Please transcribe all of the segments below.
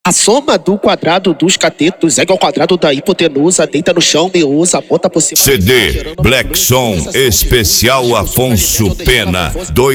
A soma do quadrado dos catetos é igual ao quadrado da hipotenusa. Deita no chão, me usa, bota por cima. CD Black Som Especial Afonso Pena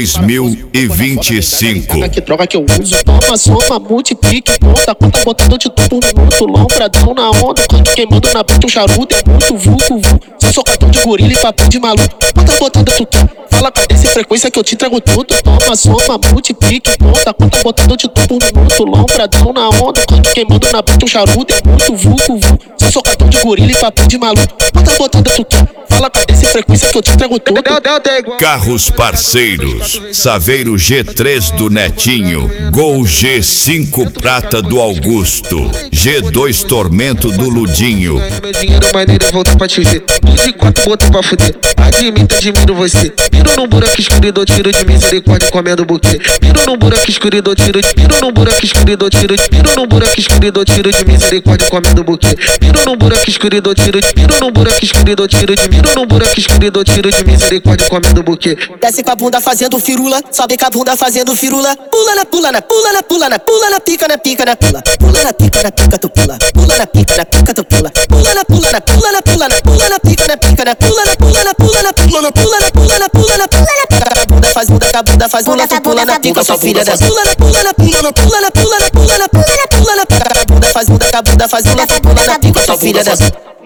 2025. Que droga que eu uso? Toma, soma, multiplique, conta botando de tudo um minuto. Lombradão na onda, canto queimando na boca, um charuto é muito vulco. Sou socador de gorila e papel de maluco. Botando tudo. Fala com essa frequência que eu te trago tudo. Toma, soma, multiplique, conta botando de tudo um minuto. Lombradão na onda, canto queimando na boca, um charuto é muito vulco. Sou socador de gorila e papel de maluco. Botando tudo. Fala com essa frequência que eu te trago tudo. Carros parceiros, Saveiro G3 do Netinho, Gol G5 Prata do Augusto, G2 Tormento do Ludinho. Meu dinheiro maneiro é voltar pra te ver. De 4 botou pra fuder. Admiro você. Piro num buraco escuro e dou tiro de misericórdia comendo buquê. Piro num buraco escuro e dou tiro de. Piro num buraco escuro e dou tiro de. Piro num buraco escuro e dou tiro de misericórdia comendo buquê. Piro num buraco escuro e dou tiro de. Piro num buraco escuro e dou tiro de. Piro num buraco escuro e dou tiro de misericórdia comendo buquê. Desce com a bunda fazendo firula, sobe com a bunda fazendo firula. Pula na pula na pula na pula na pula na pica na pica na pula. Pula na pica tu pula. Pula na pica tu pula. Pula na pula na pula na pula na pula na pica na pica na pula na pula na pula na pula na pula na pula na pula na pula na bunda faz bunda com a bunda faz bunda tu pula na pica sua filha da pula na pula na pula na pula na pula na pula na pula na pula na bunda faz bunda com a bunda faz bunda tu pula na pica sua filha da